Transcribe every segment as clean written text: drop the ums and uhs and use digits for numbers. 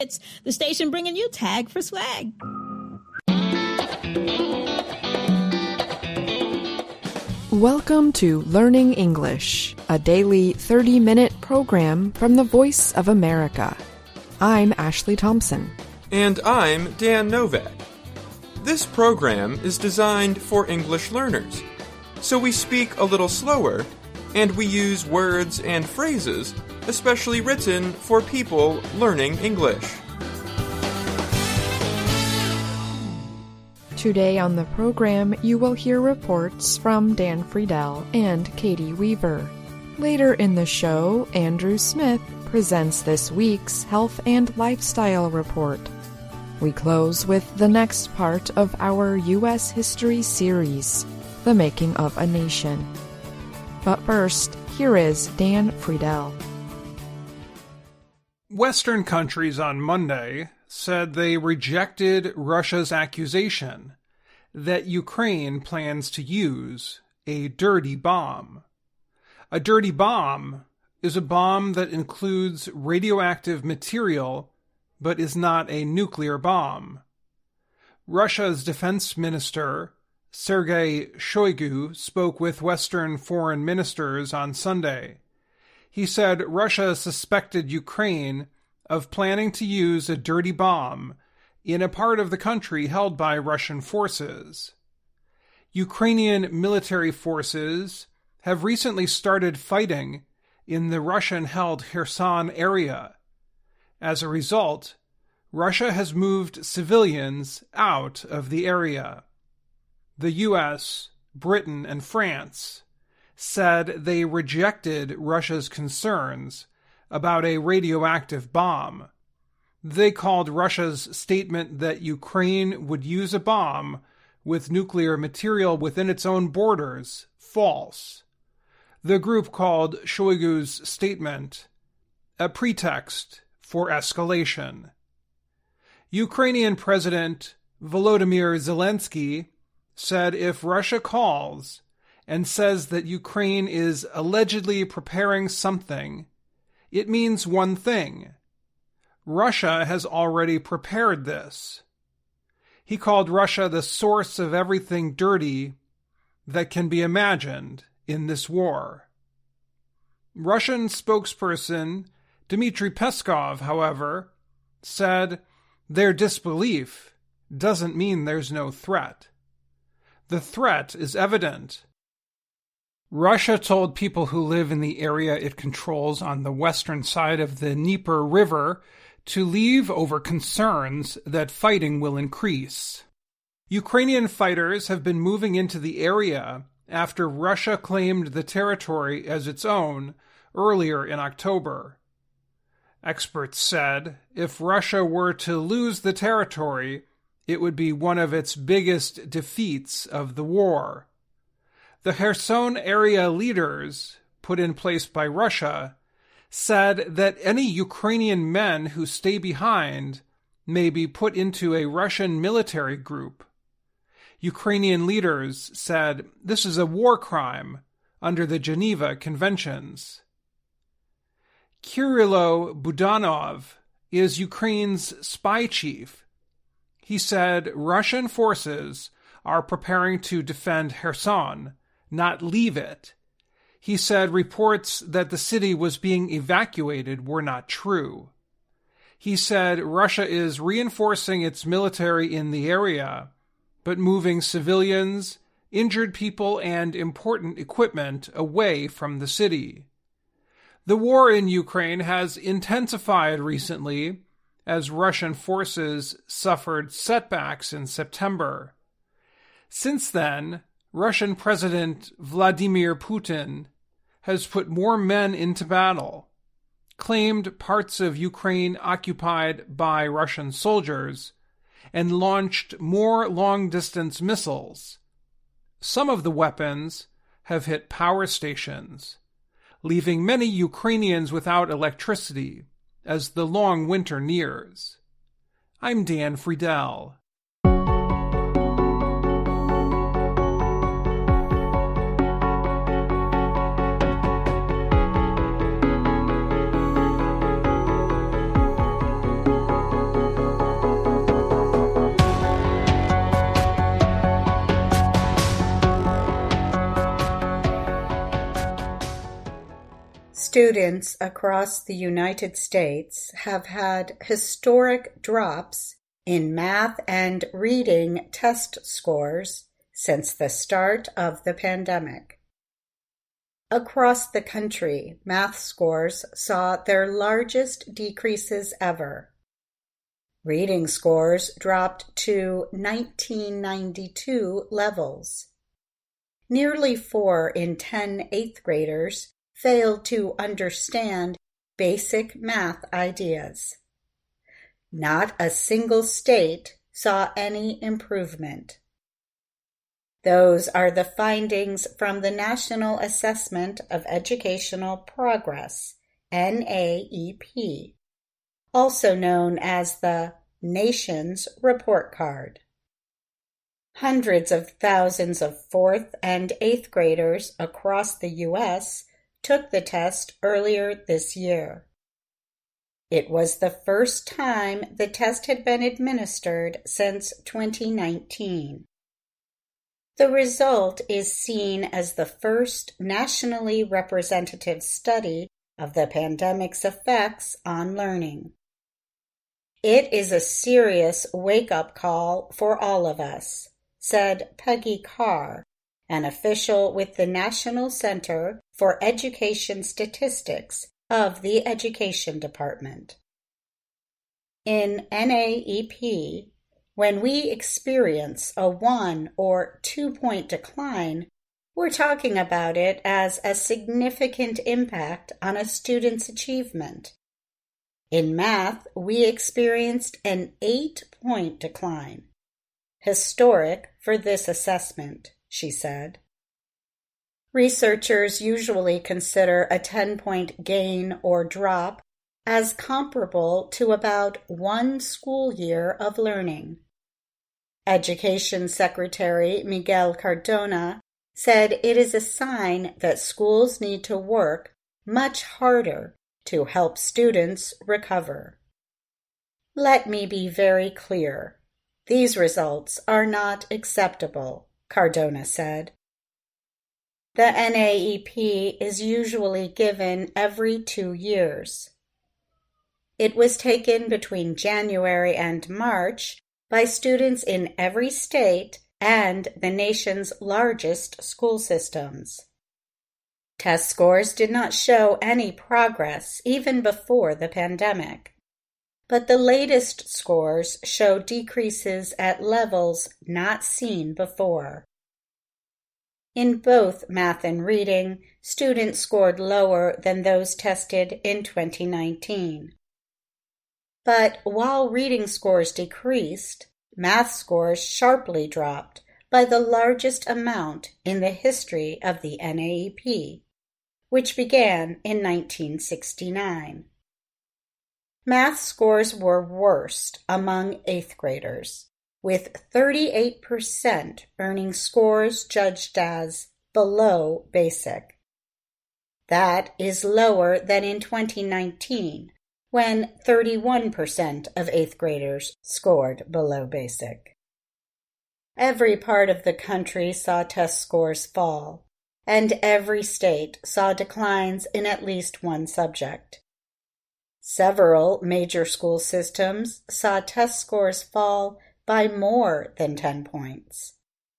It's the station bringing you Tag for Swag. Welcome to Learning English, a daily 30-minute program from the Voice of America. I'm Ashley Thompson. And I'm Dan Novak. This program is designed for English learners, so we speak a little slower, and we use words and phrases especially written for people learning English. Today on the program, you will hear reports from Dan Friedel and Katie Weaver. Later in the show, Andrew Smith presents this week's Health and Lifestyle Report. We close with the next part of our U.S. History series, The Making of a Nation. But first, here is Dan Friedel. Western countries on Monday said they rejected Russia's accusation that Ukraine plans to use a dirty bomb. A dirty bomb is a bomb that includes radioactive material but is not a nuclear bomb. Russia's defense minister, Sergei Shoigu, spoke with Western foreign ministers on Sunday. He said Russia suspected Ukraine of planning to use a dirty bomb in a part of the country held by Russian forces. Ukrainian military forces have recently started fighting in the Russian-held Kherson area. As a result, Russia has moved civilians out of the area. The U.S., Britain, and France said they rejected Russia's concerns about a radioactive bomb. They called Russia's statement that Ukraine would use a bomb with nuclear material within its own borders false. The group called Shoigu's statement a pretext for escalation. Ukrainian President Volodymyr Zelensky said if Russia calls and says that Ukraine is allegedly preparing something, it means one thing. Russia has already prepared this. He called Russia the source of everything dirty that can be imagined in this war. Russian spokesperson Dmitry Peskov, however, said their disbelief doesn't mean there's no threat. The threat is evident. Russia told people who live in the area it controls on the western side of the Dnieper River to leave over concerns that fighting will increase. Ukrainian fighters have been moving into the area after Russia claimed the territory as its own earlier in October. Experts said if Russia were to lose the territory, it would be one of its biggest defeats of the war. The Kherson area leaders, put in place by Russia, said that any Ukrainian men who stay behind may be put into a Russian military group. Ukrainian leaders said this is a war crime under the Geneva Conventions. Kirilo Budanov is Ukraine's spy chief. He said Russian forces are preparing to defend Kherson, not leave it. He said reports that the city was being evacuated were not true. He said Russia is reinforcing its military in the area, but moving civilians, injured people, and important equipment away from the city. The war in Ukraine has intensified recently as Russian forces suffered setbacks in September. Since then, Russian President Vladimir Putin has put more men into battle, claimed parts of Ukraine occupied by Russian soldiers, and launched more long-distance missiles. Some of the weapons have hit power stations, leaving many Ukrainians without electricity as the long winter nears. I'm Dan Friedel. Students across the United States have had historic drops in math and reading test scores since the start of the pandemic. Across the country, math scores saw their largest decreases ever. Reading scores dropped to 1992 levels. Nearly 4 in 10 eighth graders failed to understand basic math ideas. Not a single state saw any improvement. Those are the findings from the National Assessment of Educational Progress, NAEP, also known as the Nation's Report Card. Hundreds of thousands of 4th and 8th graders across the U.S. took the test earlier this year. It was the first time the test had been administered since 2019. The result is seen as the first nationally representative study of the pandemic's effects on learning. It is a serious wake-up call for all of us, said Peggy Carr, an official with the National Center for Education Statistics of the Education Department. In NAEP, when we experience a 1 or 2 point decline, we're talking about it as a significant impact on a student's achievement. In math, we experienced an 8-point decline. Historic for this assessment, she said. Researchers usually consider a 10-point gain or drop as comparable to about 1 school year of learning. Education Secretary Miguel Cardona said it is a sign that schools need to work much harder to help students recover. Let me be very clear. These results are not acceptable, Cardona said. The NAEP is usually given every 2 years. It was taken between January and March by students in every state and the nation's largest school systems. Test scores did not show any progress even before the pandemic, but the latest scores show decreases at levels not seen before. In both math and reading, students scored lower than those tested in 2019. But while reading scores decreased, math scores sharply dropped by the largest amount in the history of the NAEP, which began in 1969. Math scores were worst among 8th graders, with 38% earning scores judged as below basic. That is lower than in 2019, when 31% of 8th graders scored below basic. Every part of the country saw test scores fall, and every state saw declines in at least one subject. Several major school systems saw test scores fall by more than 10 points.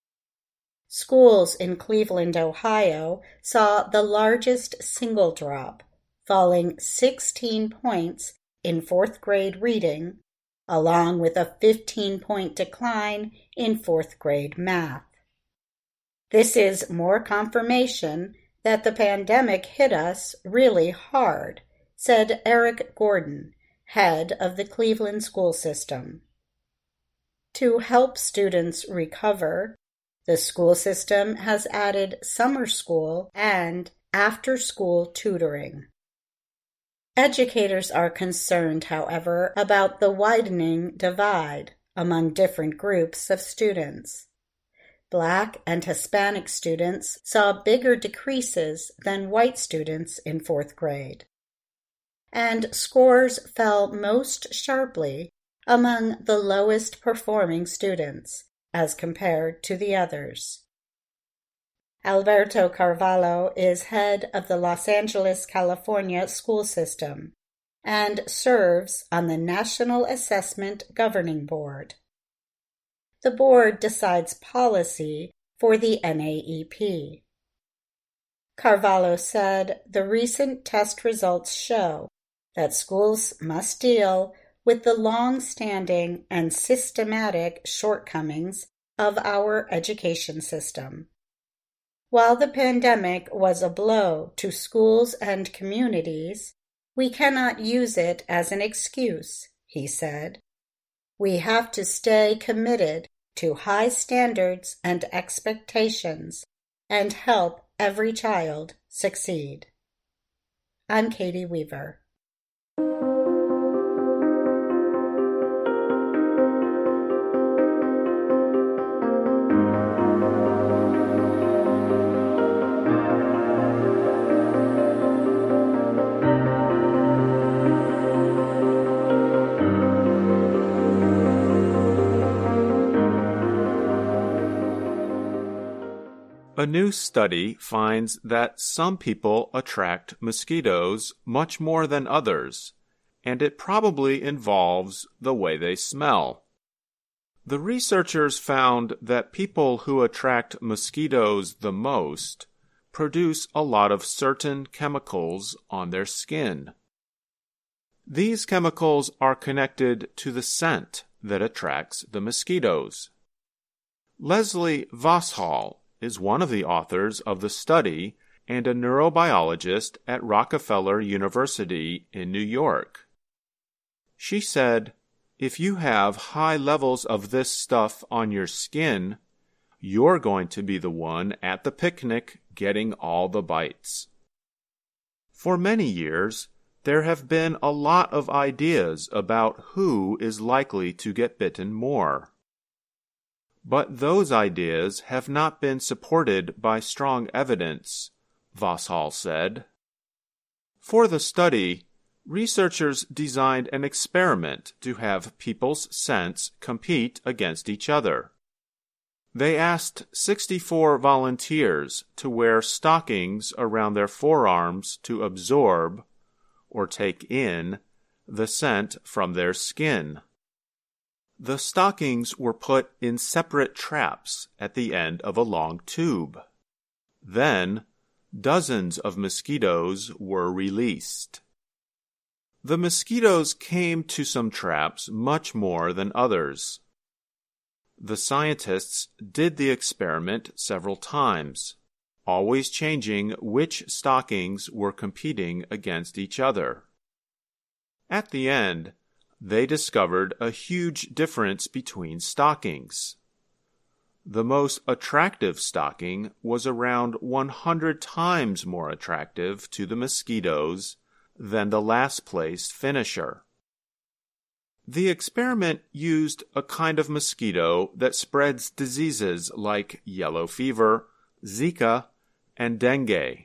Schools in Cleveland, Ohio, saw the largest single drop, falling 16 points in 4th grade reading, along with a 15-point decline in 4th grade math. This is more confirmation that the pandemic hit us really hard, said Eric Gordon, head of the Cleveland school system. To help students recover, the school system has added summer school and after-school tutoring. Educators are concerned, however, about the widening divide among different groups of students. Black and Hispanic students saw bigger decreases than white students in 4th grade. And scores fell most sharply among the lowest performing students as compared to the others. Alberto Carvalho is head of the Los Angeles, California school system and serves on the National Assessment Governing Board. The board decides policy for the NAEP. Carvalho said the recent test results show that schools must deal with the long-standing and systematic shortcomings of our education system. While the pandemic was a blow to schools and communities, we cannot use it as an excuse, he said. We have to stay committed to high standards and expectations and help every child succeed. I'm Katie Weaver. A new study finds that some people attract mosquitoes much more than others, and it probably involves the way they smell. The researchers found that people who attract mosquitoes the most produce a lot of certain chemicals on their skin. These chemicals are connected to the scent that attracts the mosquitoes. Leslie Vosshall is one of the authors of the study and a neurobiologist at Rockefeller University in New York. She said, if you have high levels of this stuff on your skin, you're going to be the one at the picnic getting all the bites. For many years, there have been a lot of ideas about who is likely to get bitten more. But those ideas have not been supported by strong evidence, Vosshall said. For the study, researchers designed an experiment to have people's scents compete against each other. They asked 64 volunteers to wear stockings around their forearms to absorb, or take in, the scent from their skin. The stockings were put in separate traps at the end of a long tube. Then, dozens of mosquitoes were released. The mosquitoes came to some traps much more than others. The scientists did the experiment several times, always changing which stockings were competing against each other. At the end, they discovered a huge difference between stockings. The most attractive stocking was around 100 times more attractive to the mosquitoes than the last-place finisher. The experiment used a kind of mosquito that spreads diseases like yellow fever, Zika, and dengue.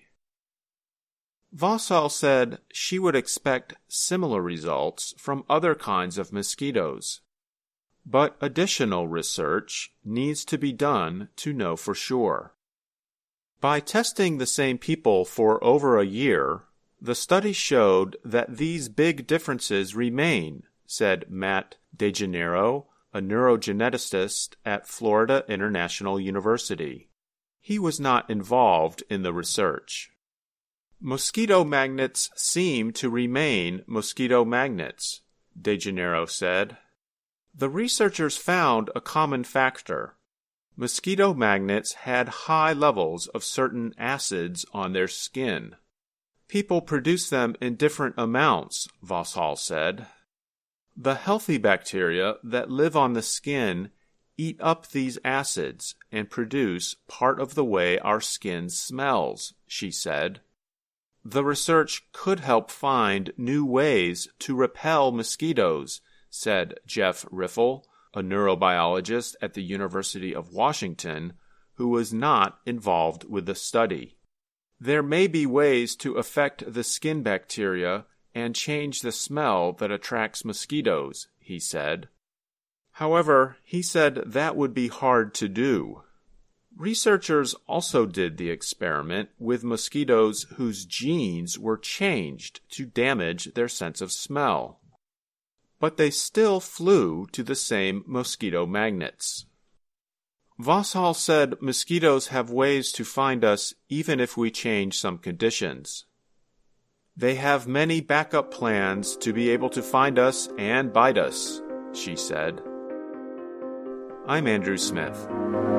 Vosshall said she would expect similar results from other kinds of mosquitoes, but additional research needs to be done to know for sure. By testing the same people for over a year, the study showed that these big differences remain, said Matt DeGennaro, a neurogeneticist at Florida International University. He was not involved in the research. Mosquito magnets seem to remain mosquito magnets, DeGennaro said. The researchers found a common factor. Mosquito magnets had high levels of certain acids on their skin. People produce them in different amounts, Vosshall said. The healthy bacteria that live on the skin eat up these acids and produce part of the way our skin smells, she said. The research could help find new ways to repel mosquitoes, said Jeff Riffle, a neurobiologist at the University of Washington, who was not involved with the study. There may be ways to affect the skin bacteria and change the smell that attracts mosquitoes, he said. However, he said that would be hard to do. Researchers also did the experiment with mosquitoes whose genes were changed to damage their sense of smell. But they still flew to the same mosquito magnets. Vaushall said mosquitoes have ways to find us even if we change some conditions. They have many backup plans to be able to find us and bite us, she said. I'm Andrew Smith.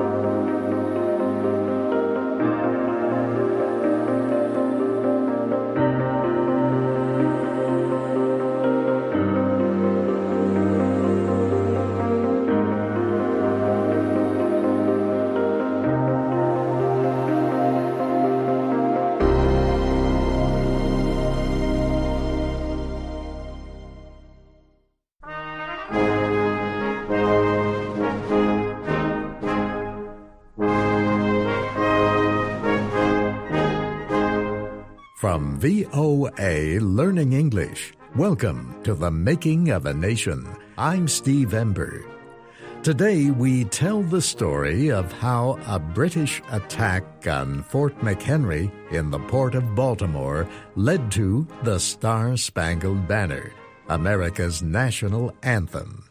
From VOA Learning English, welcome to The Making of a Nation. I'm Steve Ember. Today we tell the story of how a British attack on Fort McHenry in the Port of Baltimore led to the Star-Spangled Banner, America's national anthem.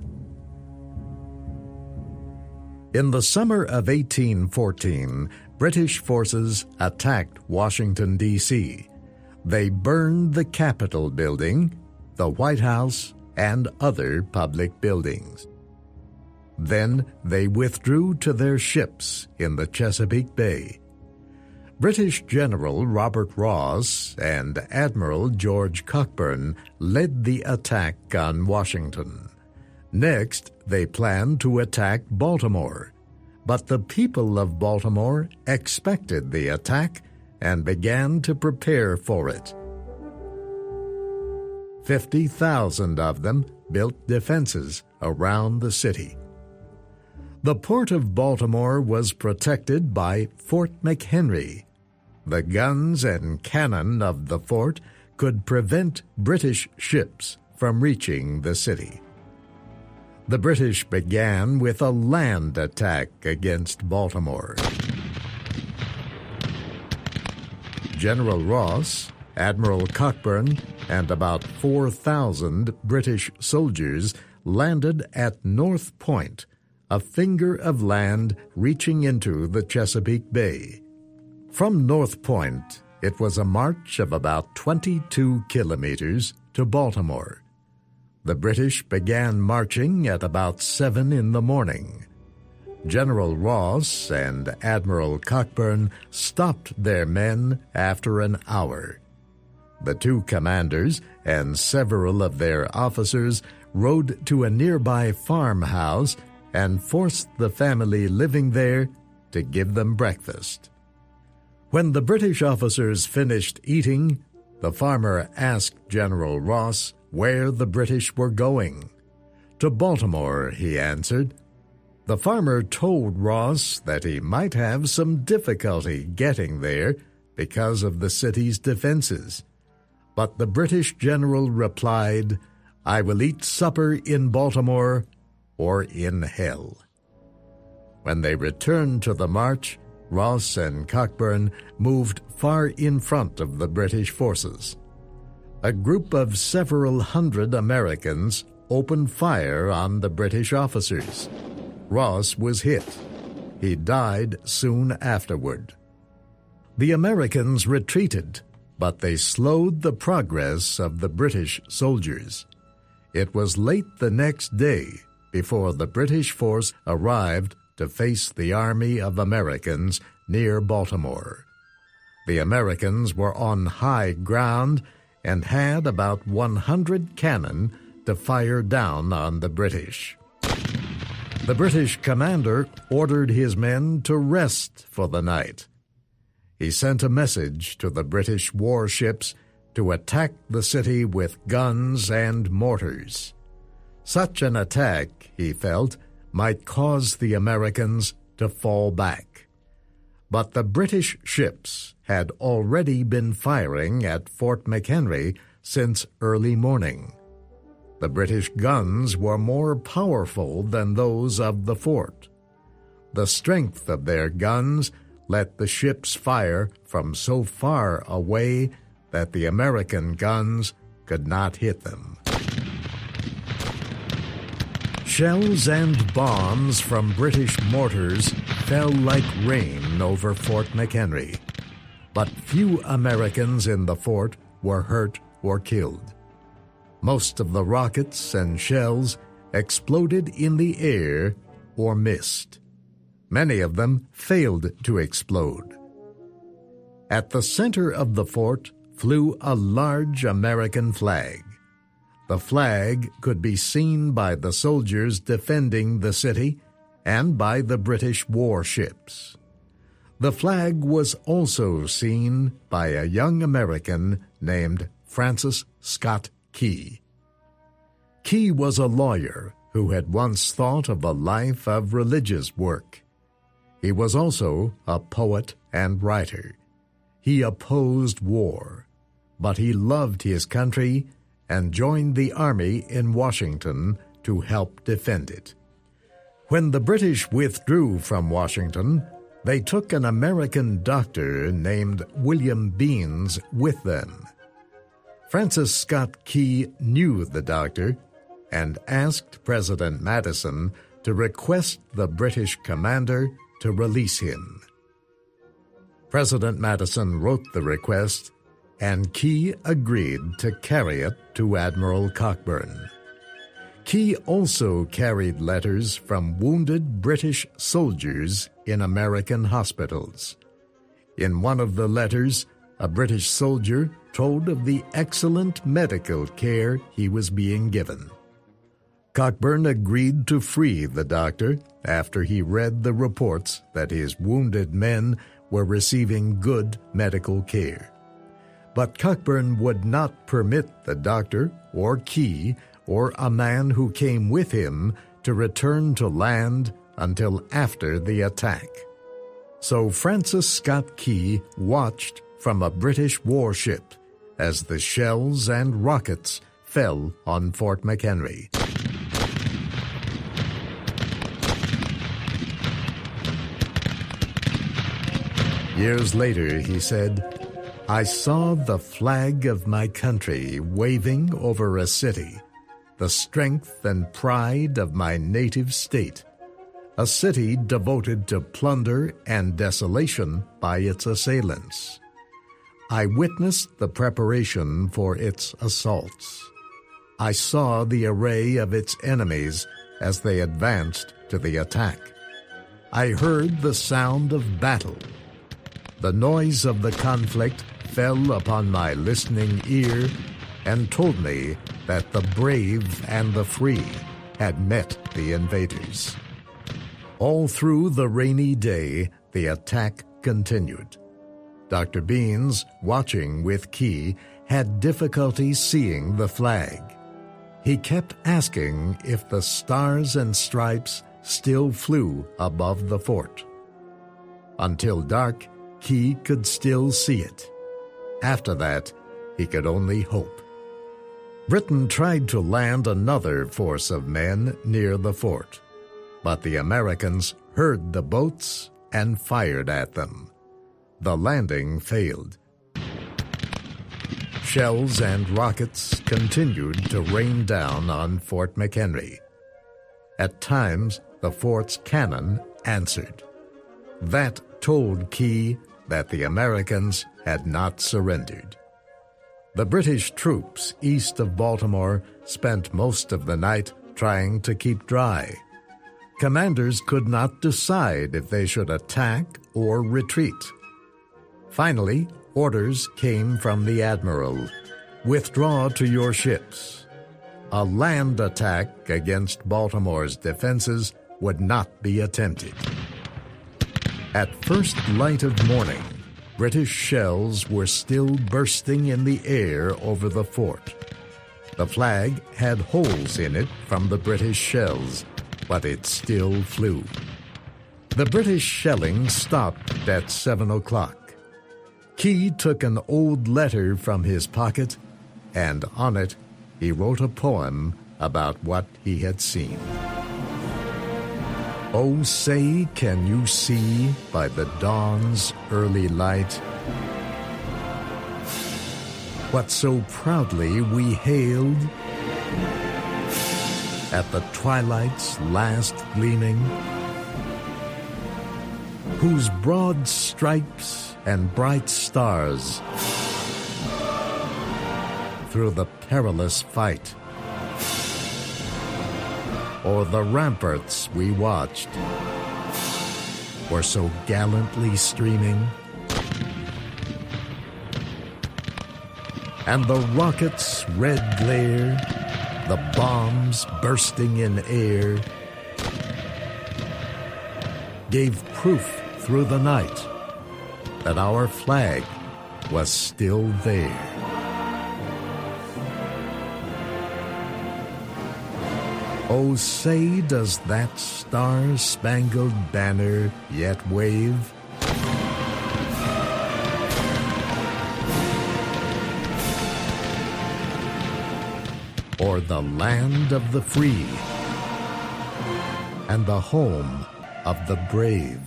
In the summer of 1814, British forces attacked Washington, D.C. They burned the Capitol building, the White House, and other public buildings. Then they withdrew to their ships in the Chesapeake Bay. British General Robert Ross and Admiral George Cockburn led the attack on Washington. Next, they planned to attack Baltimore. But the people of Baltimore expected the attack and began to prepare for it. 50,000 of them built defenses around the city. The Port of Baltimore was protected by Fort McHenry. The guns and cannon of the fort could prevent British ships from reaching the city. The British began with a land attack against Baltimore. General Ross, Admiral Cockburn, and about 4,000 British soldiers landed at North Point, a finger of land reaching into the Chesapeake Bay. From North Point, it was a march of about 22 kilometers to Baltimore. The British began marching at about 7 in the morning. General Ross and Admiral Cockburn stopped their men after an hour. The two commanders and several of their officers rode to a nearby farmhouse and forced the family living there to give them breakfast. When the British officers finished eating, the farmer asked General Ross where the British were going. To Baltimore, he answered. The farmer told Ross that he might have some difficulty getting there because of the city's defenses. But the British general replied, "I will eat supper in Baltimore or in hell." When they returned to the march, Ross and Cockburn moved far in front of the British forces. A group of several hundred Americans opened fire on the British officers. Ross was hit. He died soon afterward. The Americans retreated, but they slowed the progress of the British soldiers. It was late the next day before the British force arrived to face the army of Americans near Baltimore. The Americans were on high ground and had about 100 cannon to fire down on the British. The British commander ordered his men to rest for the night. He sent a message to the British warships to attack the city with guns and mortars. Such an attack, he felt, might cause the Americans to fall back. But the British ships had already been firing at Fort McHenry since early morning. The British guns were more powerful than those of the fort. The strength of their guns let the ships fire from so far away that the American guns could not hit them. Shells and bombs from British mortars fell like rain over Fort McHenry, but few Americans in the fort were hurt or killed. Most of the rockets and shells exploded in the air or missed. Many of them failed to explode. At the center of the fort flew a large American flag. The flag could be seen by the soldiers defending the city and by the British warships. The flag was also seen by a young American named Francis Scott Key. Key was a lawyer who had once thought of a life of religious work. He was also a poet and writer. He opposed war, but he loved his country and joined the army in Washington to help defend it. When the British withdrew from Washington, they took an American doctor named William Beans with them. Francis Scott Key knew the doctor and asked President Madison to request the British commander to release him. President Madison wrote the request, and Key agreed to carry it to Admiral Cockburn. Key also carried letters from wounded British soldiers in American hospitals. In one of the letters, a British soldier told of the excellent medical care he was being given. Cockburn agreed to free the doctor after he read the reports that his wounded men were receiving good medical care. But Cockburn would not permit the doctor or Key or a man who came with him to return to land until after the attack. So Francis Scott Key watched from a British warship as the shells and rockets fell on Fort McHenry. Years later, he said, "I saw the flag of my country waving over a city, the strength and pride of my native state, a city devoted to plunder and desolation by its assailants. I witnessed the preparation for its assaults. I saw the array of its enemies as they advanced to the attack. I heard the sound of battle. The noise of the conflict fell upon my listening ear and told me that the brave and the free had met the invaders." All through the rainy day, the attack continued. Dr. Beans, watching with Key, had difficulty seeing the flag. He kept asking if the stars and stripes still flew above the fort. Until dark, Key could still see it. After that, he could only hope. Britain tried to land another force of men near the fort, but the Americans heard the boats and fired at them. The landing failed. Shells and rockets continued to rain down on Fort McHenry. At times, the fort's cannon answered. That told Key that the Americans had not surrendered. The British troops east of Baltimore spent most of the night trying to keep dry. Commanders could not decide if they should attack or retreat. Finally, orders came from the admiral: "Withdraw to your ships." A land attack against Baltimore's defenses would not be attempted. At first light of morning, British shells were still bursting in the air over the fort. The flag had holes in it from the British shells, but it still flew. The British shelling stopped at 7 o'clock. Key took an old letter from his pocket, and on it he wrote a poem about what he had seen. Oh, say, can you see by the dawn's early light what so proudly we hailed at the twilight's last gleaming, whose broad stripes and bright stars through the perilous fight o'er the ramparts we watched were so gallantly streaming, and the rockets' red glare, the bombs bursting in air, gave proof through the night that our flag was still there. Oh, say, does that star-spangled banner yet wave? O'er the land of the free and the home of the brave.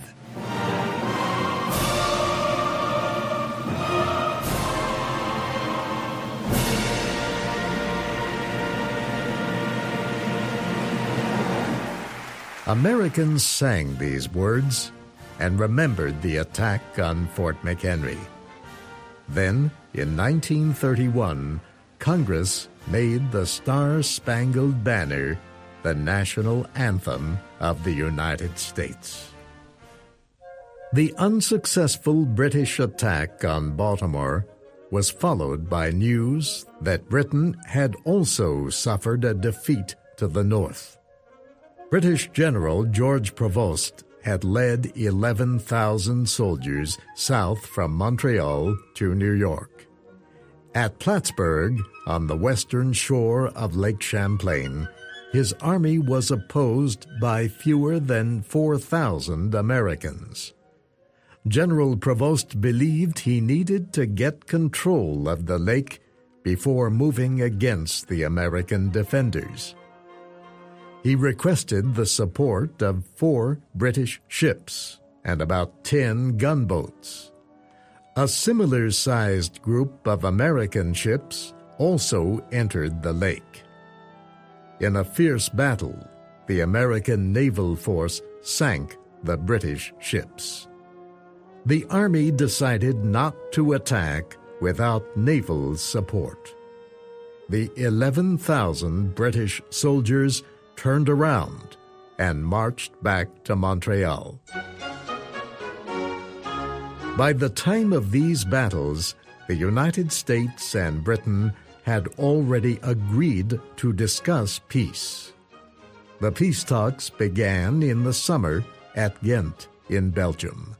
Americans sang these words and remembered the attack on Fort McHenry. Then, in 1931, Congress made the Star-Spangled Banner the national anthem of the United States. The unsuccessful British attack on Baltimore was followed by news that Britain had also suffered a defeat to the north. British General George Prevost had led 11,000 soldiers south from Montreal to New York. At Plattsburgh, on the western shore of Lake Champlain, his army was opposed by fewer than 4,000 Americans. General Prevost believed he needed to get control of the lake before moving against the American defenders. He requested the support of 4 British ships and about 10 gunboats. A similar-sized group of American ships also entered the lake. In a fierce battle, the American naval force sank the British ships. The Army decided not to attack without naval support. The 11,000 British soldiers turned around and marched back to Montreal. By the time of these battles, the United States and Britain had already agreed to discuss peace. The peace talks began in the summer at Ghent in Belgium.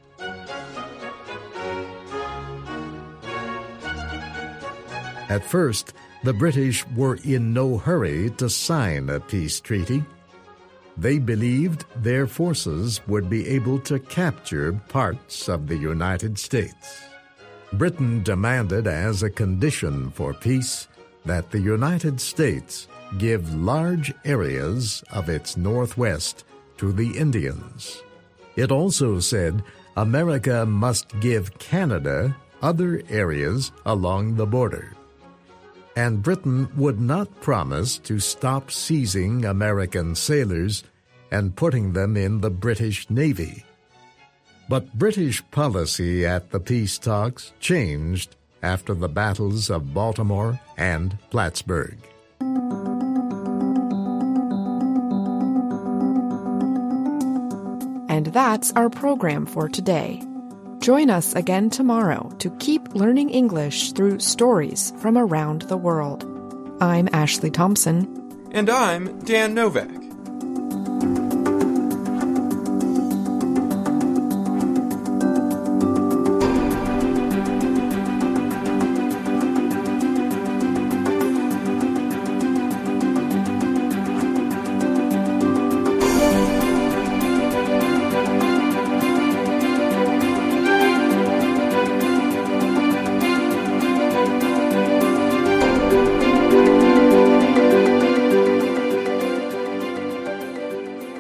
At first, the British were in no hurry to sign a peace treaty. They believed their forces would be able to capture parts of the United States. Britain demanded as a condition for peace that the United States give large areas of its northwest to the Indians. It also said America must give Canada other areas along the border. And Britain would not promise to stop seizing American sailors and putting them in the British Navy. But British policy at the peace talks changed after the battles of Baltimore and Plattsburgh. And that's our program for today. Join us again tomorrow to keep learning English through stories from around the world. I'm Ashley Thompson. And I'm Dan Novak.